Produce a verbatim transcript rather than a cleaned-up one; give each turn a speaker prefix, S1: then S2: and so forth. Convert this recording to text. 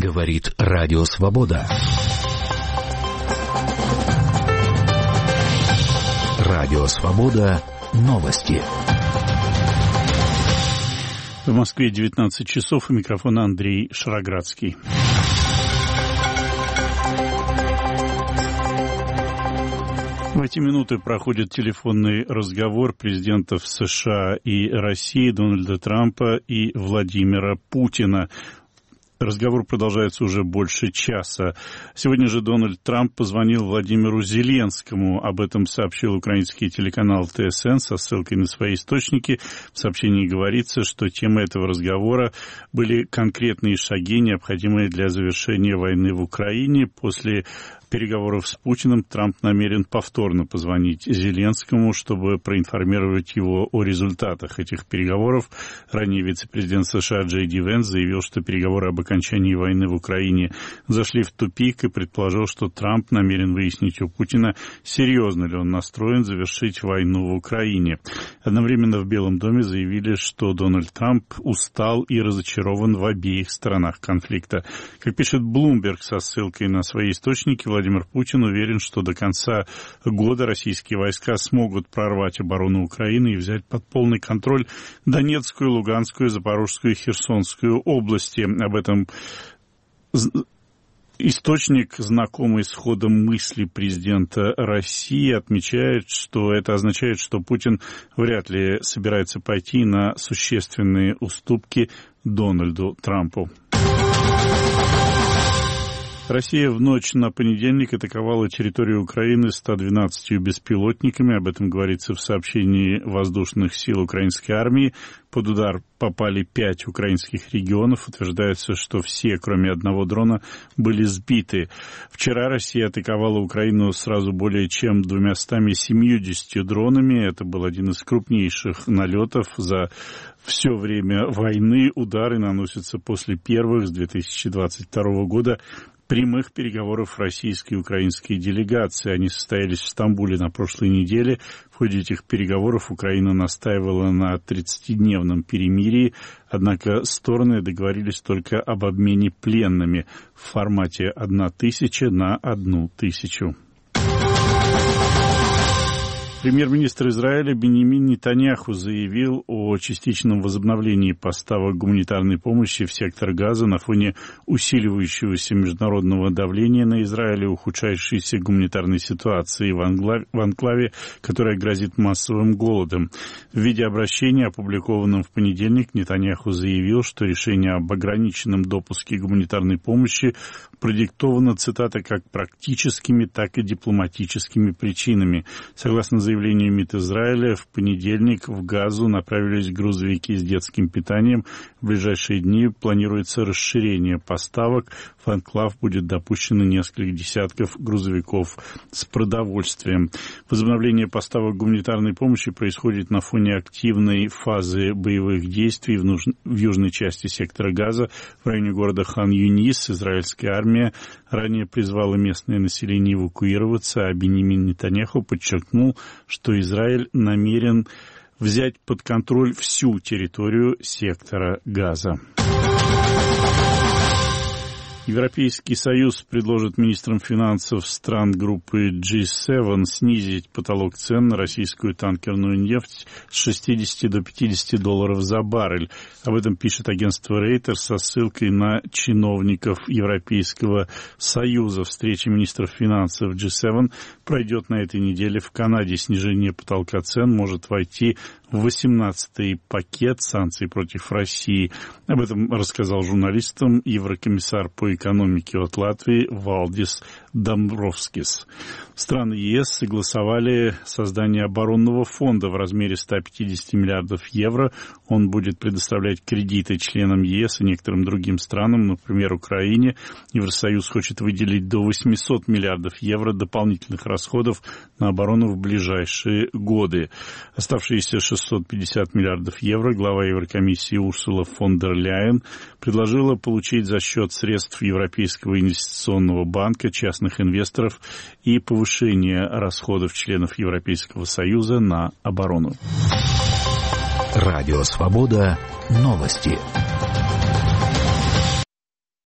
S1: Говорит Радио Свобода. Радио Свобода. Новости.
S2: В Москве девятнадцать часов, у микрофона Андрей Шароградский. В эти минуты проходит телефонный разговор президентов США и России Дональда Трампа и Владимира Путина. Разговор продолжается уже больше часа. Сегодня же Дональд Трамп позвонил Владимиру Зеленскому. Об этом сообщил украинский телеканал Тэ Эс Эн со ссылкой на свои источники. В сообщении говорится, что темой этого разговора были конкретные шаги, необходимые для завершения войны в Украине. После переговоров с Путиным Трамп намерен повторно позвонить Зеленскому, чтобы проинформировать его о результатах этих переговоров. Ранее вице-президент США Джей Ди Венс заявил, что переговоры об окончании войны в Украине зашли в тупик и предположил, что Трамп намерен выяснить у Путина, серьезно ли он настроен завершить войну в Украине. Одновременно в Белом доме заявили, что Дональд Трамп устал и разочарован в обеих сторонах конфликта. Как пишет Bloomberg со ссылкой на свои источники, Владимир Путин уверен, что до конца года российские войска смогут прорвать оборону Украины и взять под полный контроль Донецкую, Луганскую, Запорожскую и Херсонскую области. Об этом источник, знакомый с ходом мысли президента России, отмечает, что это означает, что Путин вряд ли собирается пойти на существенные уступки Дональду Трампу. Россия в ночь на понедельник атаковала территорию Украины ста двенадцатью беспилотниками. Об этом говорится в сообщении воздушных сил украинской армии. Под удар попали пять украинских регионов. Утверждается, что все, кроме одного дрона, были сбиты. Вчера Россия атаковала Украину сразу более чем двумястами семьюдесятью дронами. Это был один из крупнейших налетов за все время войны. Удары наносятся после первых с две тысячи двадцать второго года прямых переговоров российской и украинской делегации. Они состоялись в Стамбуле на прошлой неделе. В ходе этих переговоров Украина настаивала на тридцатидневном перемирии, однако стороны договорились только об обмене пленными в формате одна тысяча на одну тысячу. Премьер-министр Израиля Биньямин Нетаньяху заявил о частичном возобновлении поставок гуманитарной помощи в сектор Газа на фоне усиливающегося международного давления на Израиль и ухудшающейся гуманитарной ситуации в анклаве, в анклаве, которая грозит массовым голодом. В виде обращения, опубликованном в понедельник, Нетаньяху заявил, что решение об ограниченном допуске гуманитарной помощи продиктовано, цитата, как практическими, так и дипломатическими причинами. Согласно заявлению МИД Израиля, в понедельник в Газу направились грузовики с детским питанием. В ближайшие дни планируется расширение поставок. В анклав будет допущено несколько десятков грузовиков с продовольствием. Возобновление поставок гуманитарной помощи происходит на фоне активной фазы боевых действий в, нуж... в южной части сектора Газа, в районе города Хан-Юнис. Израильская армия ранее призвала местное население эвакуироваться, а Биньямин Нетаньяху подчеркнул, что Израиль намерен взять под контроль всю территорию сектора Газа. Европейский Союз предложит министрам финансов стран группы джи семь снизить потолок цен на российскую танкерную нефть с шестидесяти до пятидесяти долларов за баррель. Об этом пишет агентство Reuters со ссылкой на чиновников Европейского Союза. Встреча министров финансов джи семь пройдет на этой неделе в Канаде. Снижение потолка цен может войти в восемнадцатый пакет санкций против России. Об этом рассказал журналистам еврокомиссар по экономике от Латвии Валдис Домбровскис. Страны ЕС согласовали создание оборонного фонда в размере ста пятидесяти миллиардов евро. Он будет предоставлять кредиты членам ЕС и некоторым другим странам, например, Украине. Евросоюз хочет выделить до восьмисот миллиардов евро дополнительных расходов на оборону в ближайшие годы. Оставшиеся шестьсот пятьдесят миллиардов евро глава Еврокомиссии Урсула фон дер Ляйен предложила получить за счет средств Европейского инвестиционного банка, частных инвесторов и повышение расходов членов Европейского Союза на оборону.
S1: Радио Свобода. Новости.